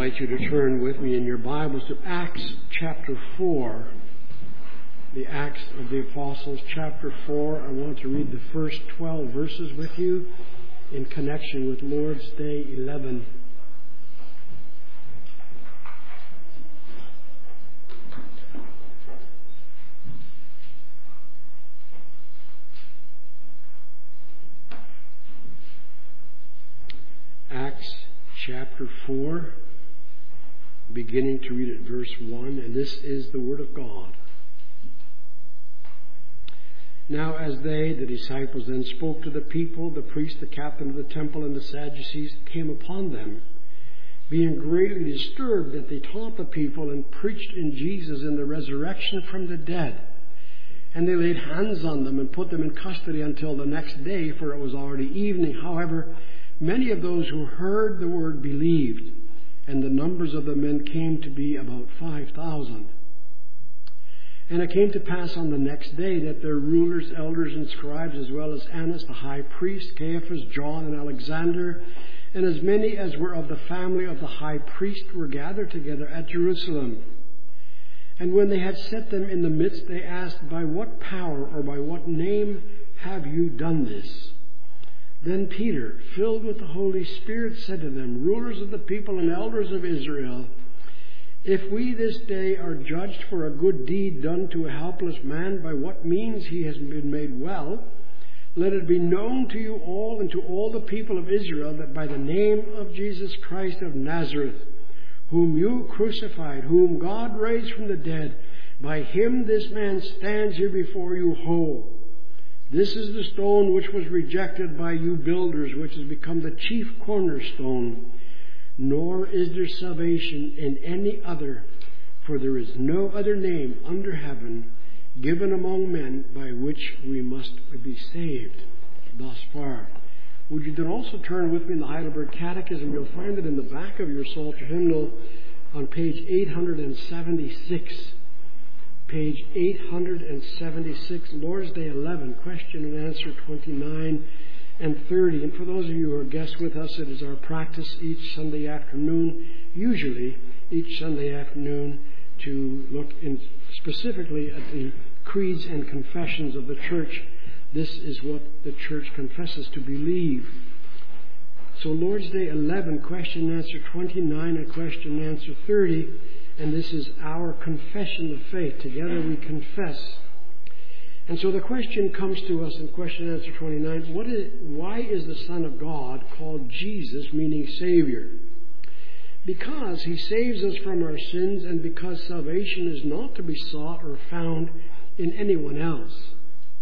invite you to turn with me in your Bibles to Acts chapter 4. The Acts of the Apostles, chapter 4. I want to read the first 12 verses with you in connection with Lord's Day 11. Acts chapter 4, beginning to read at verse 1, and this is the Word of God. Now as they, the disciples, then spoke to the people, the priest, the captain of the temple, and the Sadducees came upon them, being greatly disturbed that they taught the people and preached in Jesus in the resurrection from the dead. And they laid hands on them and put them in custody until the next day, for it was already evening. However, many of those who heard the word believed, and the numbers of the men came to be about 5,000. And it came to pass on the next day that their rulers, elders, and scribes, as well as Annas the high priest, Caiaphas, John, and Alexander, and as many as were of the family of the high priest, were gathered together at Jerusalem. And when they had set them in the midst, they asked, "By what power or by what name have you done this?" Then Peter, filled with the Holy Spirit, said to them, "Rulers of the people and elders of Israel, if we this day are judged for a good deed done to a helpless man, by what means he has been made well, let it be known to you all and to all the people of Israel that by the name of Jesus Christ of Nazareth, whom you crucified, whom God raised from the dead, by him this man stands here before you whole. This is the stone which was rejected by you builders, which has become the chief cornerstone. Nor is there salvation in any other, for there is no other name under heaven given among men by which we must be saved." Thus far. Would you then also turn with me in the Heidelberg Catechism? You'll find it in the back of your Psalter hymnal on page 876. Page 876, Lord's Day 11, question and answer 29 and 30. And for those of you who are guests with us, it is our practice each Sunday afternoon, usually each Sunday afternoon, to look specifically at the creeds and confessions of the church. This is what the church confesses to believe. So Lord's Day 11, question and answer 29 and question and answer 30. And this is our confession of faith. Together we confess. And so the question comes to us in question and answer 29. Why is the Son of God called Jesus, meaning Savior? Because he saves us from our sins, and because salvation is not to be sought or found in anyone else.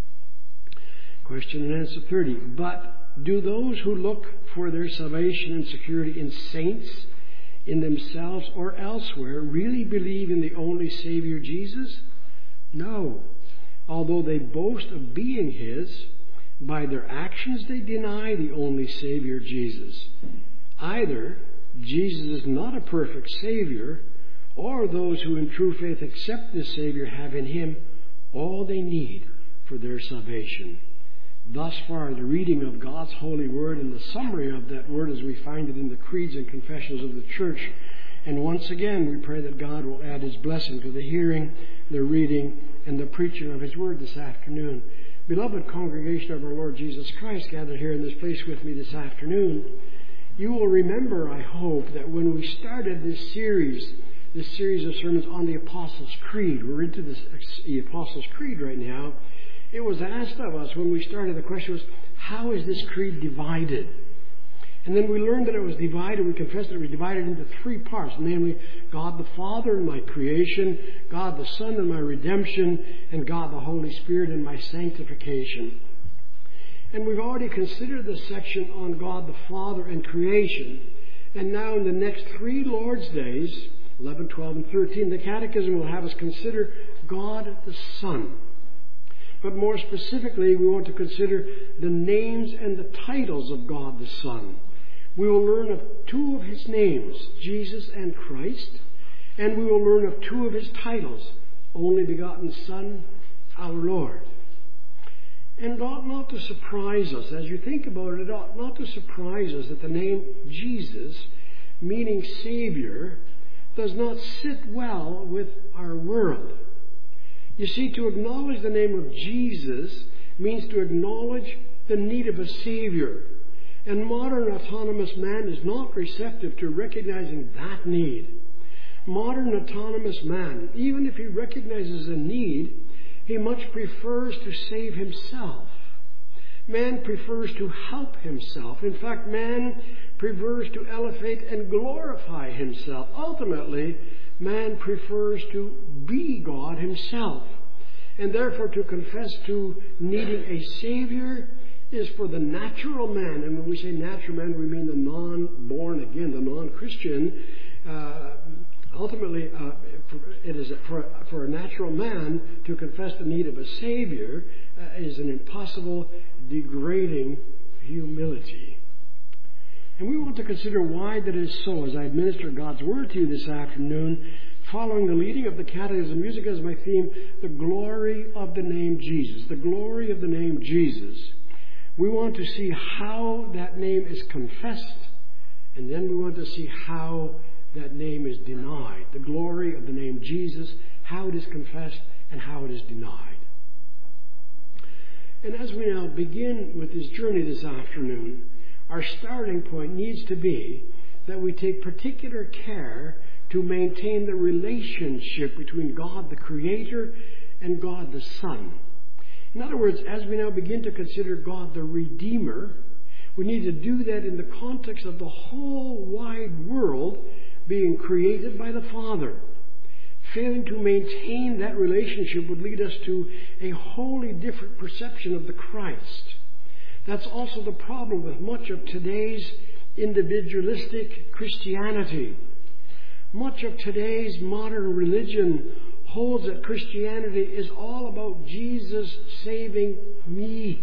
Question and answer 30. But do those who look for their salvation and security in saints, in themselves or elsewhere, really believe in the only Savior Jesus? No. Although they boast of being his, by their actions they deny the only Savior Jesus. Either Jesus is not a perfect Savior, or those who in true faith accept this Savior have in him all they need for their salvation. Thus far, the reading of God's holy word and the summary of that word as we find it in the creeds and confessions of the church. And once again, we pray that God will add his blessing to the hearing, the reading, and the preaching of his word this afternoon. Beloved congregation of our Lord Jesus Christ gathered here in this place with me this afternoon, you will remember, I hope, that when we started this series of sermons on the Apostles' Creed, we're into the Apostles' Creed right now. It was asked of us when we started, the question was, how is this creed divided? And then we learned that it was divided, we confessed that it was divided into three parts, namely God the Father in my creation, God the Son in my redemption, and God the Holy Spirit in my sanctification. And we've already considered the section on God the Father and creation. And now in the next three Lord's Days, 11, 12, and 13, the Catechism will have us consider God the Son. But more specifically, we want to consider the names and the titles of God the Son. We will learn of two of his names, Jesus and Christ, and we will learn of two of his titles, Only Begotten Son, our Lord. And it ought not to surprise us, as you think about it, it ought not to surprise us that the name Jesus meaning Savior, does not sit well with our world. You see, to acknowledge the name of Jesus means to acknowledge the need of a Savior. And modern autonomous man is not receptive to recognizing that need. Modern autonomous man, even if he recognizes a need, he much prefers to save himself. Man prefers to help himself. In fact, man prefers to elevate and glorify himself. Ultimately, man prefers to be God himself. And therefore, to confess to needing a Savior is for the natural man. And when we say natural man, we mean the non-born again, the non-Christian. Ultimately, it is for a natural man to confess the need of a Savior is an impossible, degrading humility. And we want to consider why that is so as I administer God's Word to you this afternoon, following the leading of the Catechism, music as my theme, the glory of the name Jesus. The glory of the name Jesus. We want to see how that name is confessed, and then we want to see how that name is denied. The glory of the name Jesus, how it is confessed, and how it is denied. And as we now begin with this journey this afternoon, our starting point needs to be that we take particular care to maintain the relationship between God the Creator and God the Son. In other words, as we now begin to consider God the Redeemer, we need to do that in the context of the whole wide world being created by the Father. Failing to maintain that relationship would lead us to a wholly different perception of the Christ. That's also the problem with much of today's individualistic Christianity. Much of today's modern religion holds that Christianity is all about Jesus saving me.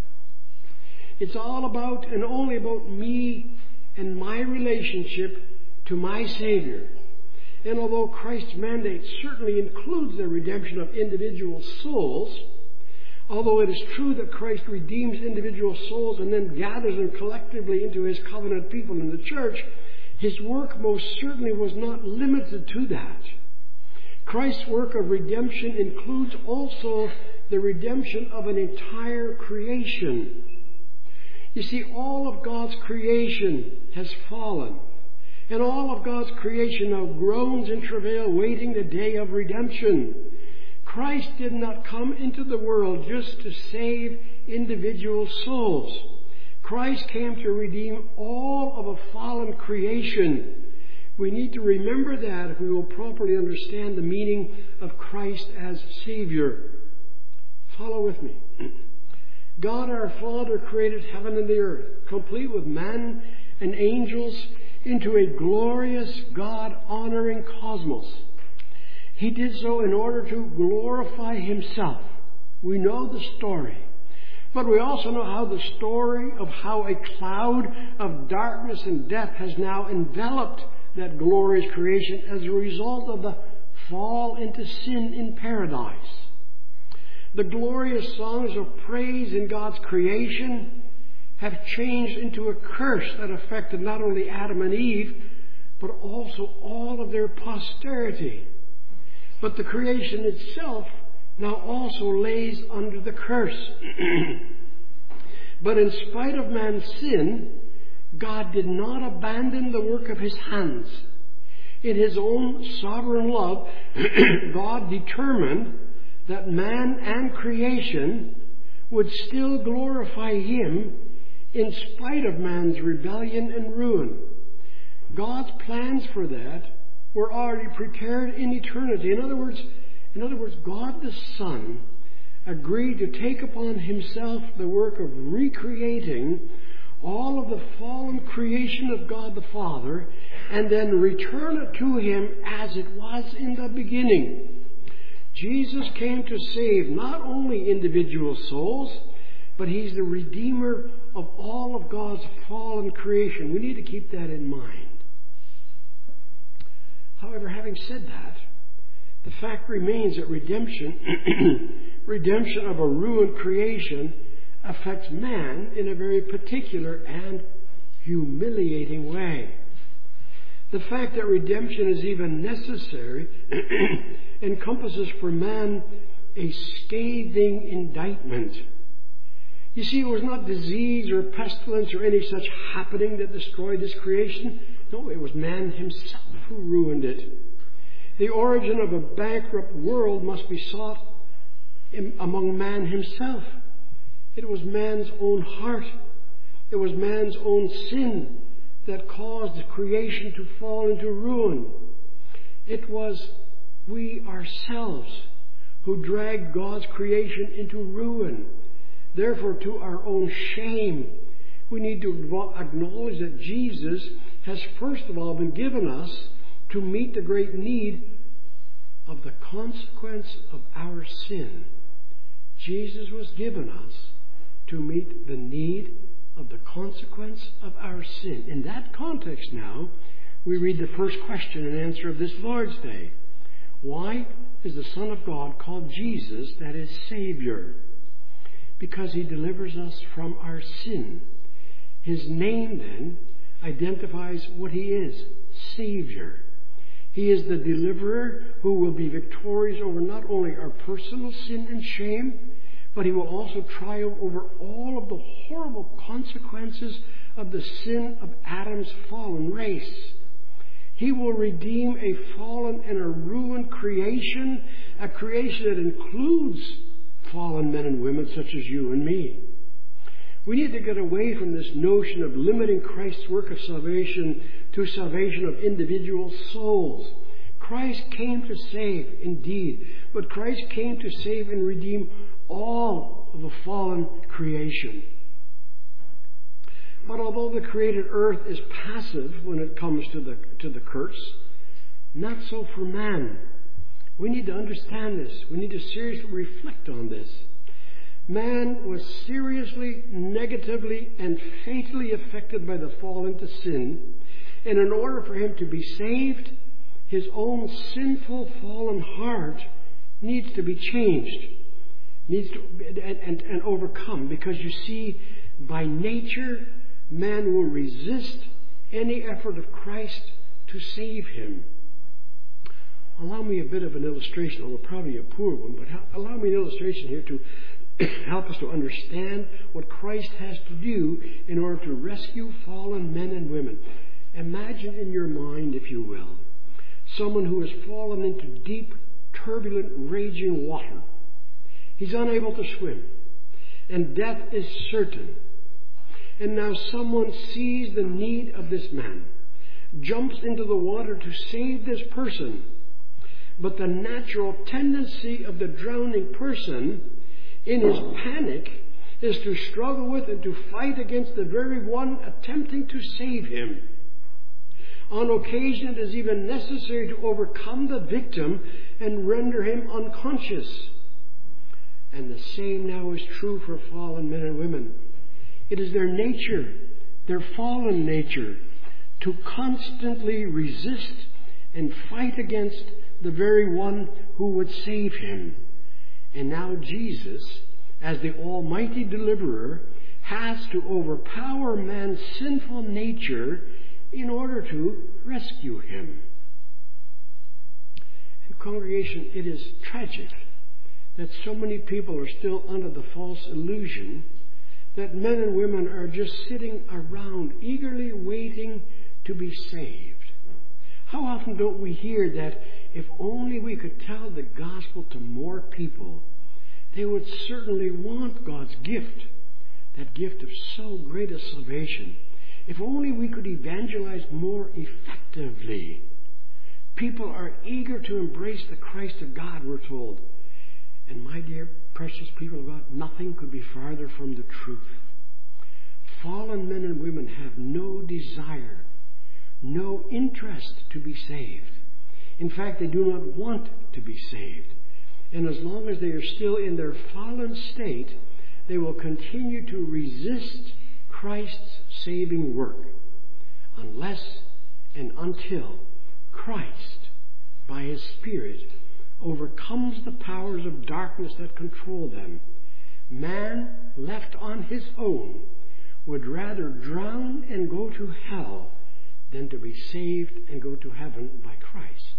It's all about and only about me and my relationship to my Savior. And although Christ's mandate certainly includes the redemption of individual souls, although it is true that Christ redeems individual souls and then gathers them collectively into His covenant people in the church, His work most certainly was not limited to that. Christ's work of redemption includes also the redemption of an entire creation. You see, all of God's creation has fallen. And all of God's creation now groans in travail, waiting the day of redemption. Christ did not come into the world just to save individual souls. Christ came to redeem all of a fallen creation. We need to remember that if we will properly understand the meaning of Christ as Savior. Follow with me. God our Father created heaven and the earth, complete with man and angels, into a glorious, God-honoring cosmos. He did so in order to glorify Himself. We know the story. But we also know how the story of how a cloud of darkness and death has now enveloped that glorious creation as a result of the fall into sin in paradise. The glorious songs of praise in God's creation have changed into a curse that affected not only Adam and Eve, but also all of their posterity. But the creation itself now also lays under the curse. But in spite of man's sin, God did not abandon the work of His hands. In His own sovereign love, God determined that man and creation would still glorify Him in spite of man's rebellion and ruin. God's plans for that were already prepared in eternity. In other words, God the Son agreed to take upon Himself the work of recreating all of the fallen creation of God the Father and then return it to Him as it was in the beginning. Jesus came to save not only individual souls, but He's the Redeemer of all of God's fallen creation. We need to keep that in mind. However, having said that, the fact remains that redemption of a ruined creation affects man in a very particular and humiliating way. The fact that redemption is even necessary encompasses for man a scathing indictment. You see, it was not disease or pestilence or any such happening that destroyed this creation. No, it was man himself who ruined it. The origin of a bankrupt world must be sought among man himself. It was man's own heart. It was man's own sin that caused the creation to fall into ruin. It was we ourselves who dragged God's creation into ruin. Therefore, to our own shame, we need to acknowledge that Jesus has first of all been given us to meet the great need of the consequence of our sin. Jesus was given us to meet the need of the consequence of our sin. In that context now, we read the first question and answer of this Lord's Day. Why is the Son of God called Jesus, that is, Savior? Because He delivers us from our sin. His name then identifies what He is, Savior. He is the deliverer who will be victorious over not only our personal sin and shame, but He will also triumph over all of the horrible consequences of the sin of Adam's fallen race. He will redeem a fallen and a ruined creation, a creation that includes fallen men and women such as you and me. We need to get away from this notion of limiting Christ's work of salvation to salvation of individual souls. Christ came to save, indeed, but Christ came to save and redeem all of the fallen creation. But although the created earth is passive when it comes to the curse, not so for man. We need to understand this. We need to seriously reflect on this. Man was seriously, negatively, and fatally affected by the fall into sin. And in order for him to be saved, his own sinful, fallen heart needs to be changed, needs to and overcome. Because you see, by nature, man will resist any effort of Christ to save him. Allow me a bit of an illustration, although probably a poor one, but allow me an illustration here to help us to understand what Christ has to do in order to rescue fallen men and women. Imagine in your mind, if you will, someone who has fallen into deep, turbulent, raging water. He's unable to swim, and death is certain. And now someone sees the need of this man, jumps into the water to save this person. But the natural tendency of the drowning person, in his panic, is to struggle with and to fight against the very one attempting to save him. On occasion, it is even necessary to overcome the victim and render him unconscious. And the same now is true for fallen men and women. It is their nature, their fallen nature, to constantly resist and fight against the very one who would save him. And now Jesus, as the Almighty Deliverer, has to overpower man's sinful nature in order to rescue him. And congregation, it is tragic that so many people are still under the false illusion that men and women are just sitting around eagerly waiting to be saved. How often don't we hear that if only we could tell the gospel to more people, they would certainly want God's gift, that gift of so great a salvation. If only we could evangelize more effectively. People are eager to embrace the Christ of God, we're told. And my dear precious people of God, nothing could be farther from the truth. Fallen men and women have no desire, no interest to be saved. In fact, they do not want to be saved. And as long as they are still in their fallen state, they will continue to resist Christ's saving work unless and until Christ, by His Spirit, overcomes the powers of darkness that control them. Man, left on his own, would rather drown and go to hell than to be saved and go to heaven by Christ.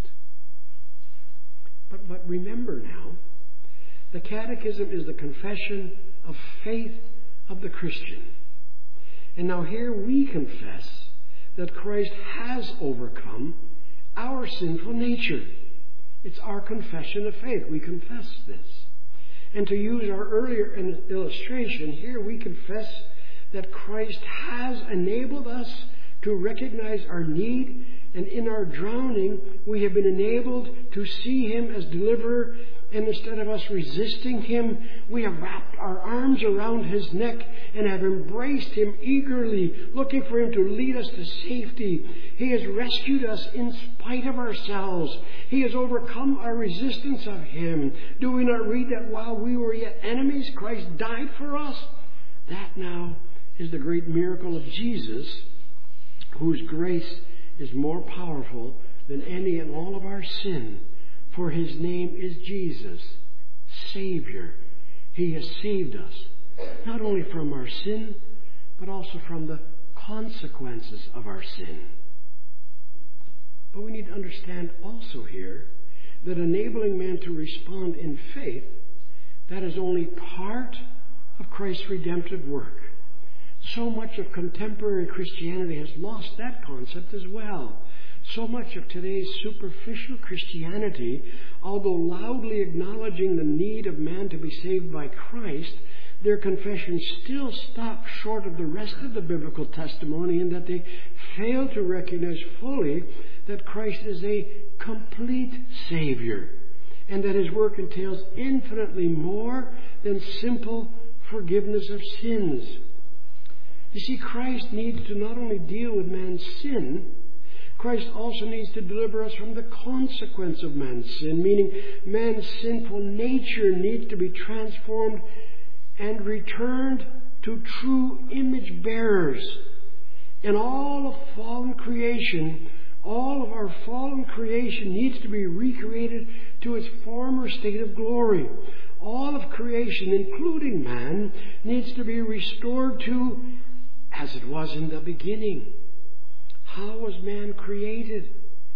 But remember now, the Catechism is the confession of faith of the Christian. And now here we confess that Christ has overcome our sinful nature. It's our confession of faith. We confess this. And to use our earlier illustration, here we confess that Christ has enabled us to recognize our need, and in our drowning we have been enabled to see Him as deliverer, and instead of us resisting Him, we have wrapped our arms around His neck and have embraced Him eagerly, looking for Him to lead us to safety. He has rescued us in spite of ourselves. He has overcome our resistance of Him. Do we not read that while we were yet enemies, Christ died for us? That now is the great miracle of Jesus, whose grace is more powerful than any and all of our sin. For His name is Jesus, Savior. He has saved us, not only from our sin, but also from the consequences of our sin. But we need to understand also here that enabling man to respond in faith, that is only part of Christ's redemptive work. So much of contemporary Christianity has lost that concept as well. So much of today's superficial Christianity, although loudly acknowledging the need of man to be saved by Christ, their confession still stops short of the rest of the biblical testimony, in that they fail to recognize fully that Christ is a complete Savior, and that His work entails infinitely more than simple forgiveness of sins. You see, Christ needs to not only deal with man's sin, Christ also needs to deliver us from the consequence of man's sin, meaning man's sinful nature needs to be transformed and returned to true image bearers. And all of fallen creation, all of our fallen creation needs to be recreated to its former state of glory. All of creation, including man, needs to be restored to as it was in the beginning. How was man created?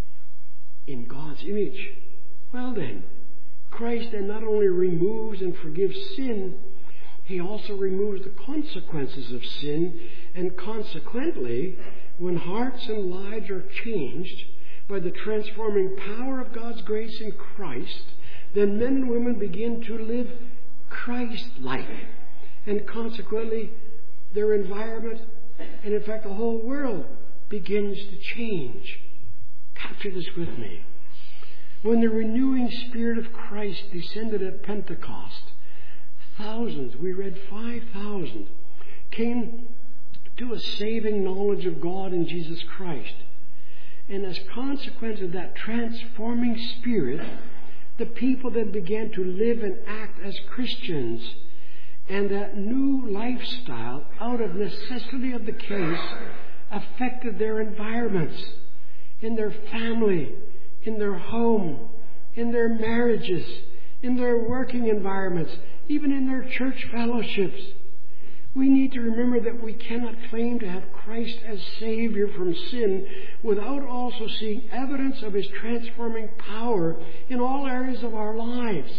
In God's image. Well then, Christ then not only removes and forgives sin, He also removes the consequences of sin, and consequently, when hearts and lives are changed by the transforming power of God's grace in Christ, then men and women begin to live Christ-like, and consequently their environment, and in fact the whole world, begins to change. Capture this with me. When the renewing Spirit of Christ descended at Pentecost, thousands, we read 5,000, came to a saving knowledge of God in Jesus Christ. And as a consequence of that transforming Spirit, the people then began to live and act as Christians. And that new lifestyle, out of necessity of the case, affected their environments, in their family, in their home, in their marriages, in their working environments, even in their church fellowships. We need to remember that we cannot claim to have Christ as Savior from sin without also seeing evidence of His transforming power in all areas of our lives.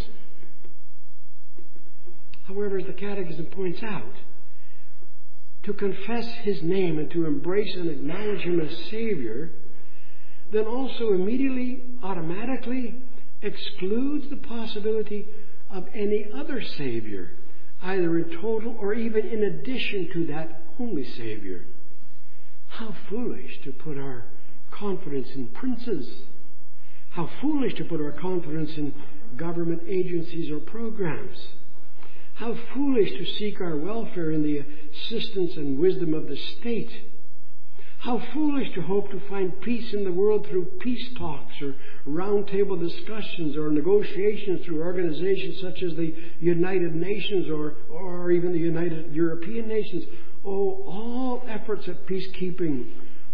However, as the Catechism points out, to confess His name and to embrace and acknowledge Him as Savior, then also immediately, automatically excludes the possibility of any other Savior, either in total or even in addition to that only Savior. How foolish to put our confidence in princes. How foolish to put our confidence in government agencies or programs. How foolish to seek our welfare in the assistance and wisdom of the state. How foolish to hope to find peace in the world through peace talks or roundtable discussions or negotiations through organizations such as the United Nations or even the United European Nations. Oh, all efforts at peacekeeping,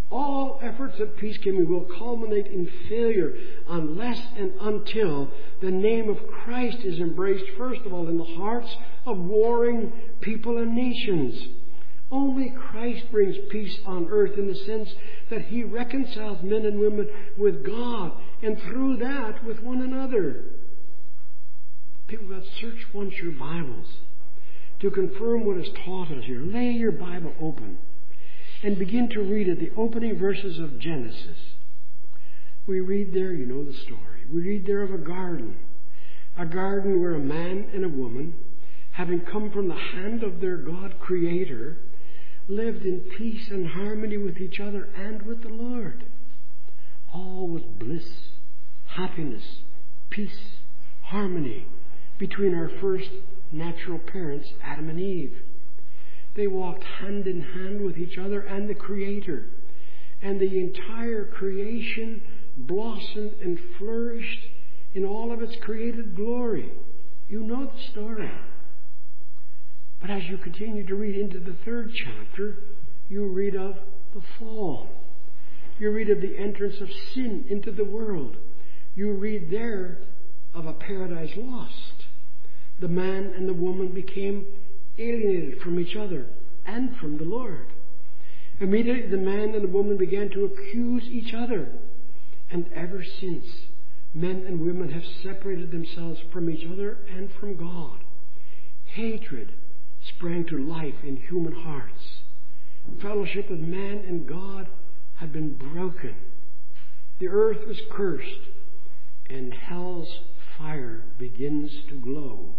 will culminate in failure unless and until the name of Christ is embraced, first of all, in the hearts of warring people and nations. Only Christ brings peace on earth in the sense that He reconciles men and women with God, and through that with one another. People that search once your Bibles to confirm what is taught us here. Lay your Bible open and begin to read at the opening verses of Genesis. We read there, you know the story. We read there of a garden where a man and a woman, having come from the hand of their God Creator, lived in peace and harmony with each other and with the Lord. All was bliss, happiness, peace, harmony between our first natural parents, Adam and Eve. They walked hand in hand with each other and the Creator. And the entire creation blossomed and flourished in all of its created glory. You know the story. But as you continue to read into the 3rd chapter, you read of the fall. You read of the entrance of sin into the world. You read there of a paradise lost. The man and the woman became alienated from each other and from the Lord. Immediately the man and the woman began to accuse each other. And ever since, men and women have separated themselves from each other and from God. Hatred sprang to life in human hearts. Fellowship with man and God had been broken. The earth was cursed, and hell's fire begins to glow.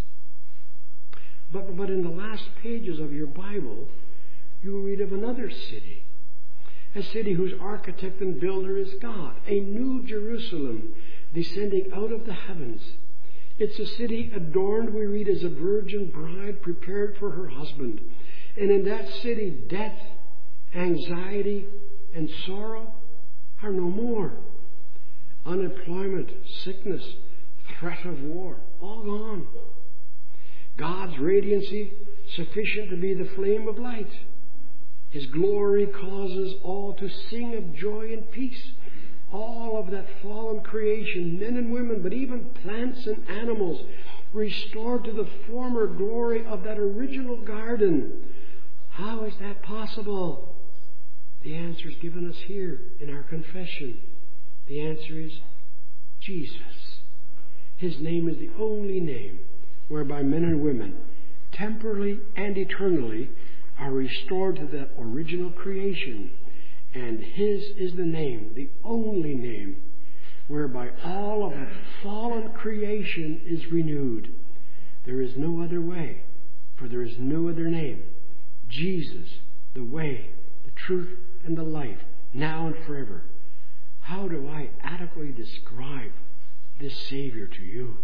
But in the last pages of your Bible, you read of another city. A city whose architect and builder is God. A new Jerusalem descending out of the heavens. It's a city adorned, we read, as a virgin bride prepared for her husband. And in that city, death, anxiety, and sorrow are no more. Unemployment, sickness, threat of war, all gone. God's radiancy sufficient to be the flame of light. His glory causes all to sing of joy and peace. All of that fallen creation, men and women, but even plants and animals, restored to the former glory of that original garden. How is that possible? The answer is given us here in our confession. The answer is Jesus. His name is the only name whereby men and women, temporally and eternally, are restored to that original creation. And His is the name, the only name, whereby all of the fallen creation is renewed. There is no other way, for there is no other name. Jesus, the way, the truth, and the life, now and forever. How do I adequately describe this Savior to you?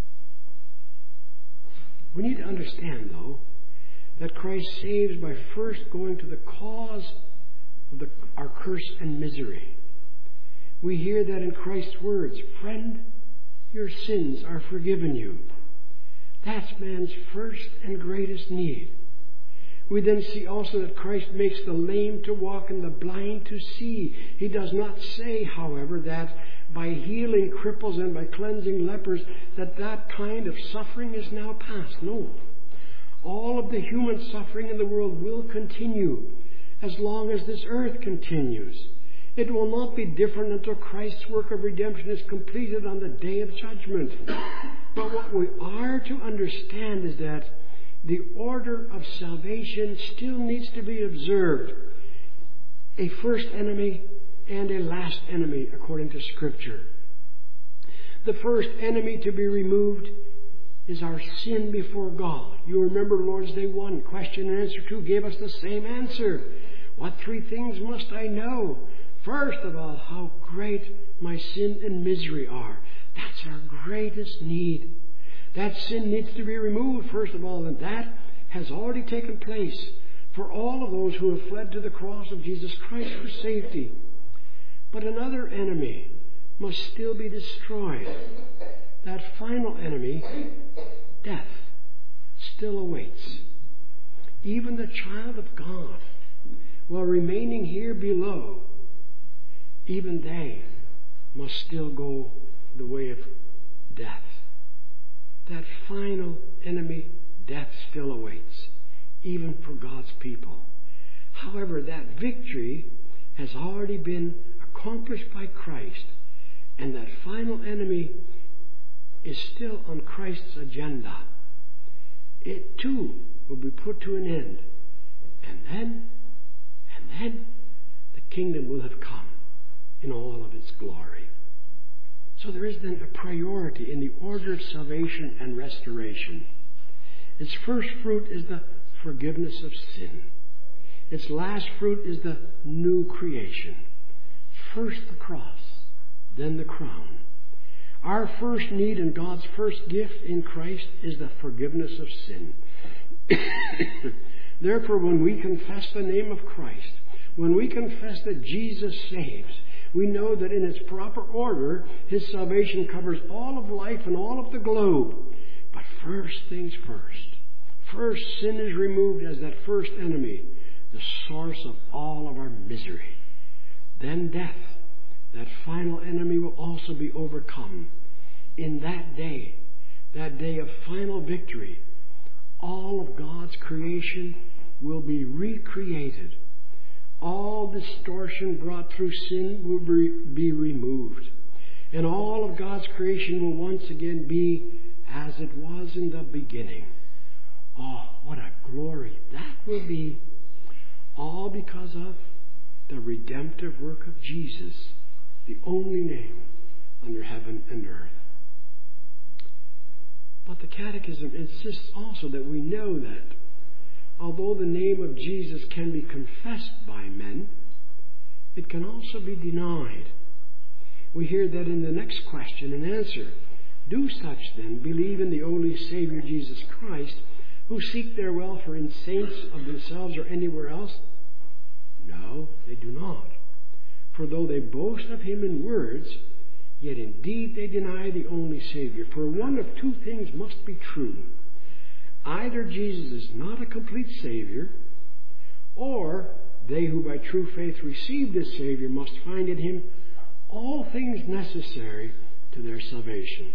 We need to understand, though, that Christ saves by first going to the cause of our curse and misery. We hear that in Christ's words, "Friend, your sins are forgiven you." That's man's first and greatest need. We then see also that Christ makes the lame to walk and the blind to see. He does not say, however, that by healing cripples and by cleansing lepers, that kind of suffering is now past. No. All of the human suffering in the world will continue as long as this earth continues. It will not be different until Christ's work of redemption is completed on the day of judgment. But what we are to understand is that the order of salvation still needs to be observed. A first enemy and a last enemy, according to Scripture. The first enemy to be removed is our sin before God. You remember Lord's Day 1, question and answer 2 gave us the same answer. What 3 things must I know? First of all, how great my sin and misery are. That's our greatest need. That sin needs to be removed, first of all, and that has already taken place for all of those who have fled to the cross of Jesus Christ for safety. But another enemy must still be destroyed. That final enemy, death, still awaits. Even the child of God, while remaining here below, even they must still go the way of death. That final enemy, death, still awaits. even for God's people. However, that victory has already been accomplished by Christ, and that final enemy is still on Christ's agenda. It too will be put to an end. And then the kingdom will have come in all of its glory. So there is then a priority in the order of salvation and restoration. Its first fruit is the forgiveness of sin. Its last fruit is the new creation. First the cross, then the crown. Our first need and God's first gift in Christ is the forgiveness of sin. Therefore, when we confess the name of Christ, when we confess that Jesus saves, we know that in its proper order, His salvation covers all of life and all of the globe. But first things first. First, sin is removed as that first enemy, the source of all of our misery. Then death, that final enemy, will also be overcome. In that day of final victory, all of God's creation will be recreated. All distortion brought through sin will be removed. And all of God's creation will once again be as it was in the beginning. Oh, what a glory that will be. All because of the redemptive work of Jesus, the only name under heaven and earth. But the Catechism insists also that we know that although the name of Jesus can be confessed by men, it can also be denied. We hear that in the next question and answer. Do such then believe in the only Savior Jesus Christ, who seek their welfare in saints of themselves or anywhere else? No, they do not. For though they boast of Him in words, yet indeed they deny the only Savior. For one of two things must be true. Either Jesus is not a complete Savior, or they who by true faith receive this Savior must find in Him all things necessary to their salvation.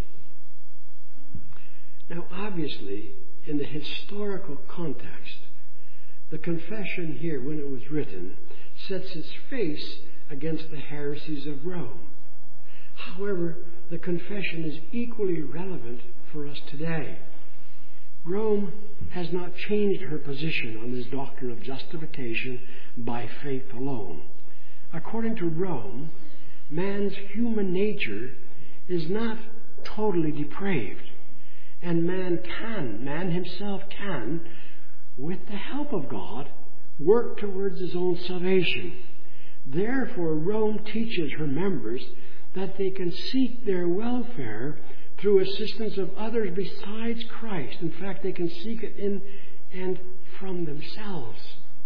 Now, obviously, in the historical context, the confession here, when it was written, sets its face against the heresies of Rome. However, the confession is equally relevant for us today. Rome has not changed her position on this doctrine of justification by faith alone. According to Rome, man's human nature is not totally depraved, and man himself can, with the help of God, work towards his own salvation. Therefore, Rome teaches her members that they can seek their welfare through assistance of others besides Christ. In fact, they can seek it in and from themselves.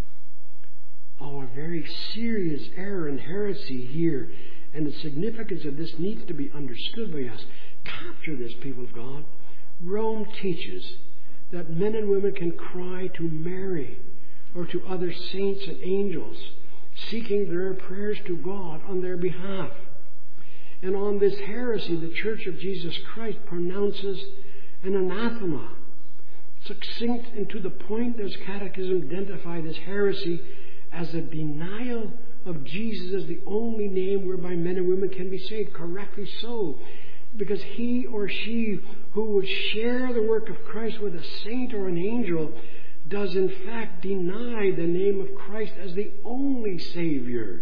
Oh, a very serious error and heresy here, and the significance of this needs to be understood by us. Capture this, people of God. Rome teaches that men and women can cry to Mary or to other saints and angels, seeking their prayers to God on their behalf. And on this heresy, the Church of Jesus Christ pronounces an anathema. Succinct and to the point, this Catechism identified this heresy as a denial of Jesus as the only name whereby men and women can be saved. Correctly so. Because he or she who would share the work of Christ with a saint or an angel does in fact deny the name of Christ as the only Savior.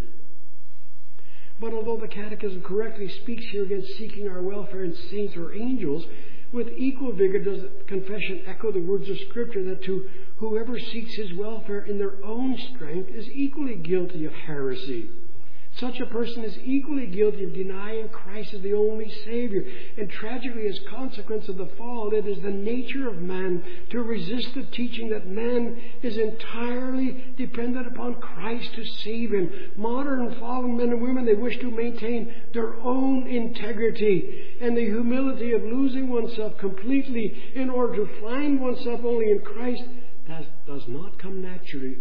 But although the Catechism correctly speaks here against seeking our welfare in saints or angels, with equal vigor does the confession echo the words of Scripture that to whoever seeks his welfare in their own strength is equally guilty of heresy. Such a person is equally guilty of denying Christ as the only Savior. And tragically, as a consequence of the fall, it is the nature of man to resist the teaching that man is entirely dependent upon Christ to save him. Modern fallen men and women, they wish to maintain their own integrity and the humility of losing oneself completely in order to find oneself only in Christ. That does not come naturally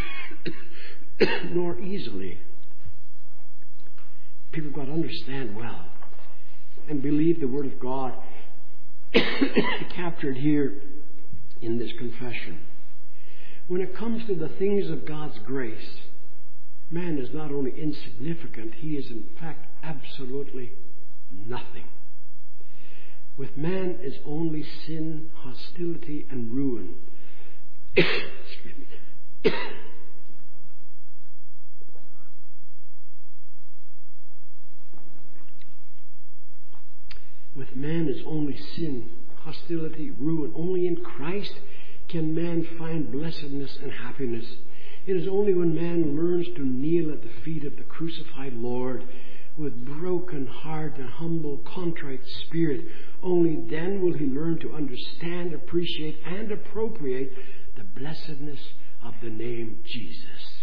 nor easily. People have got to understand well and believe the Word of God captured here in this confession. When it comes to the things of God's grace, man is not only insignificant, he is in fact absolutely nothing. With man is only sin, hostility, and ruin. Excuse me. With man is only sin, hostility, ruin. Only in Christ can man find blessedness and happiness. It is only when man learns to kneel at the feet of the crucified Lord with broken heart and humble, contrite spirit, only then will he learn to understand, appreciate, and appropriate the blessedness of the name Jesus.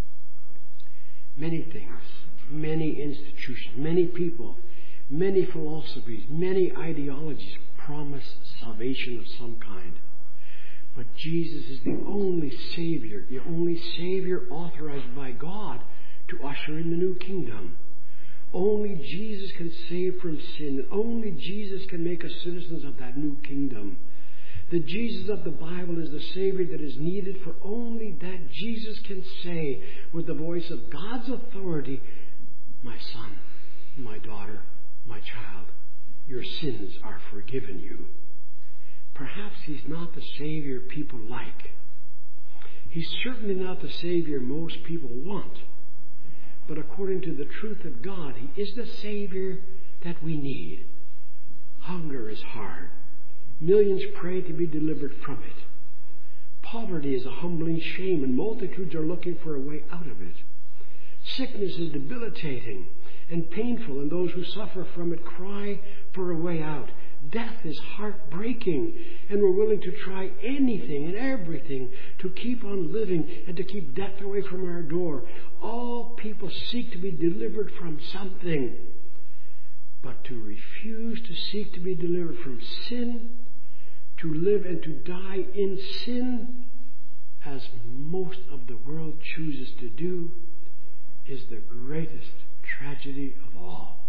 Many things, many institutions, many people, many philosophies, many ideologies promise salvation of some kind. But Jesus is the only Savior authorized by God to usher in the new kingdom. Only Jesus can save from sin. Only Jesus can make us citizens of that new kingdom. The Jesus of the Bible is the Savior that is needed, for only that Jesus can say with the voice of God's authority, "My son, my daughter, my child, your sins are forgiven you." Perhaps he's not the Savior people like. He's certainly not the Savior most people want. But according to the truth of God, he is the Savior that we need. Hunger is hard. Millions pray to be delivered from it. Poverty is a humbling shame, and multitudes are looking for a way out of it. Sickness is debilitating and painful, and those who suffer from it cry for a way out. Death is heartbreaking, and we're willing to try anything and everything to keep on living and to keep death away from our door. All people seek to be delivered from something. But to refuse to seek to be delivered from sin, to live and to die in sin, as most of the world chooses to do, is the greatest tragedy of all.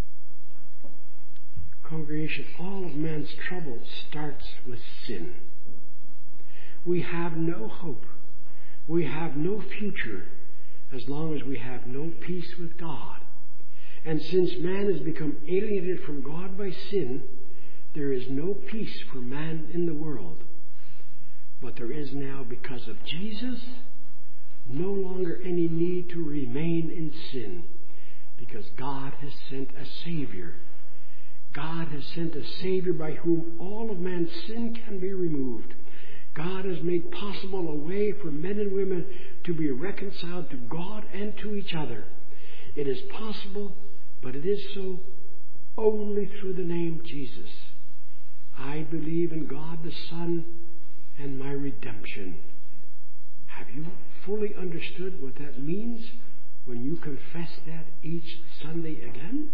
Congregation, all of man's trouble starts with sin. We have no hope. We have no future as long as we have no peace with God. And since man has become alienated from God by sin, there is no peace for man in the world. But there is now, because of Jesus, no longer any need to remain in sin, because God has sent a Savior. God has sent a Savior by whom all of man's sin can be removed. God has made possible a way for men and women to be reconciled to God and to each other. It is possible, but it is so only through the name Jesus. I believe in God the Son and my redemption. Have you fully understood what that means when you confess that each Sunday again?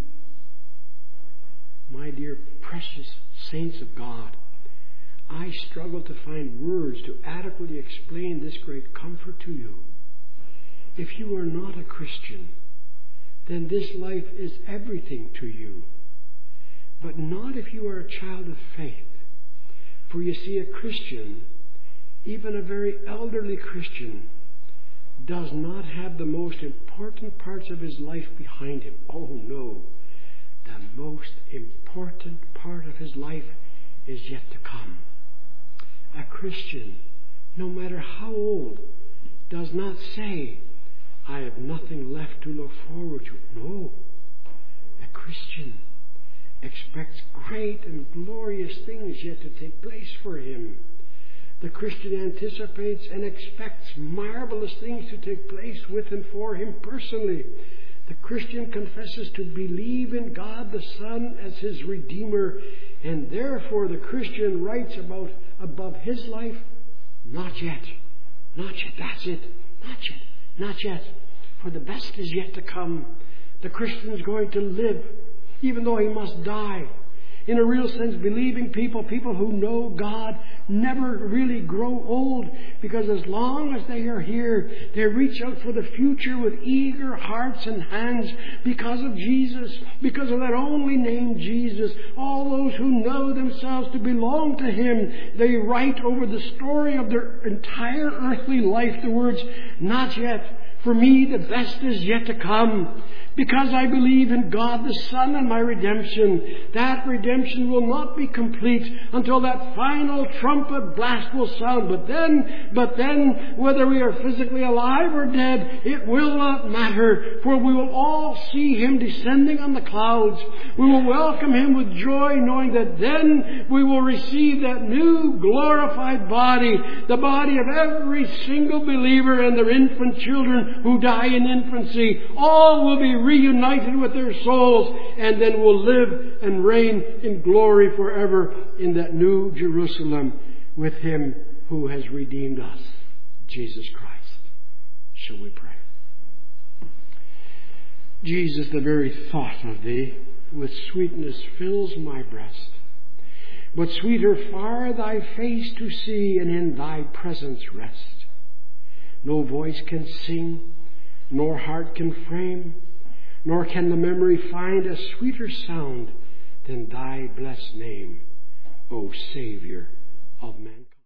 My dear precious saints of God, I struggle to find words to adequately explain this great comfort to you. If you are not a Christian, then this life is everything to you. But not if you are a child of faith. For you see, a Christian, even a very elderly Christian, does not have the most important parts of his life behind him. Oh no, the most important part of his life is yet to come. A Christian, no matter how old, does not say, "I have nothing left to look forward to." No, a Christian expects great and glorious things yet to take place for him. The Christian anticipates and expects marvelous things to take place with and for him personally. The Christian confesses to believe in God the Son as his Redeemer, and therefore the Christian writes above his life, "Not yet, not yet, that's it, not yet, not yet, for the best is yet to come." The Christian is going to live, even though he must die. in a real sense, believing people, people who know God, never really grow old, because as long as they are here, they reach out for the future with eager hearts and hands because of Jesus, because of that only name, Jesus. All those who know themselves to belong to Him, they write over the story of their entire earthly life the words, "Not yet. For me, the best is yet to come. Because I believe in God the Son and my redemption, that redemption will not be complete until that final trumpet blast will sound. But then, whether we are physically alive or dead, it will not matter, for we will all see Him descending on the clouds. We will welcome Him with joy, knowing that then we will receive that new glorified body, the body of every single believer and their infant children who die in infancy. All will be reunited with their souls, and then will live and reign in glory forever in that new Jerusalem with Him who has redeemed us, Jesus Christ." Shall we pray? Jesus, the very thought of Thee with sweetness fills my breast. But sweeter far Thy face to see, and in Thy presence rest. No voice can sing, nor heart can frame, nor can the memory find a sweeter sound than Thy blessed name, O Savior of mankind.